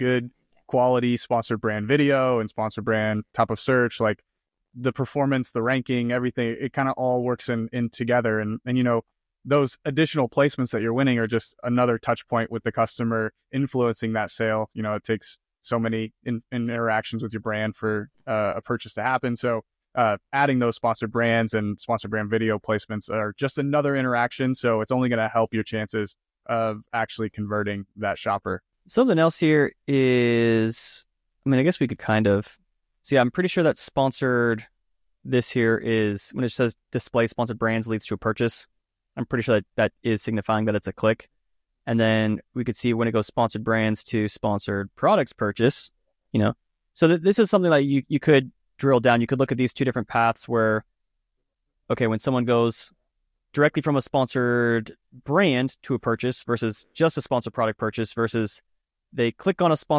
good quality sponsored brand video and sponsored brand top of search, like the performance, the ranking, everything, it kind of all works in together. And, you know, those additional placements that you're winning are just another touch point with the customer influencing that sale. You know, it takes so many interactions with your brand for a purchase to happen. So adding those sponsored brands and sponsored brand video placements are just another interaction. So it's only going to help your chances of actually converting that shopper. Something else here is, I mean, I guess we could kind of, so yeah, I'm pretty sure that sponsored, this here is, when it says display sponsored brands leads to a purchase, I'm pretty sure that that is signifying that it's a click. And then we could see when it goes sponsored brands to sponsored products purchase, you know. So this is something that you could drill down. You could look at these two different paths where, okay, when someone goes directly from a sponsored brand to a purchase versus just a sponsored product purchase versus they click on a sponsored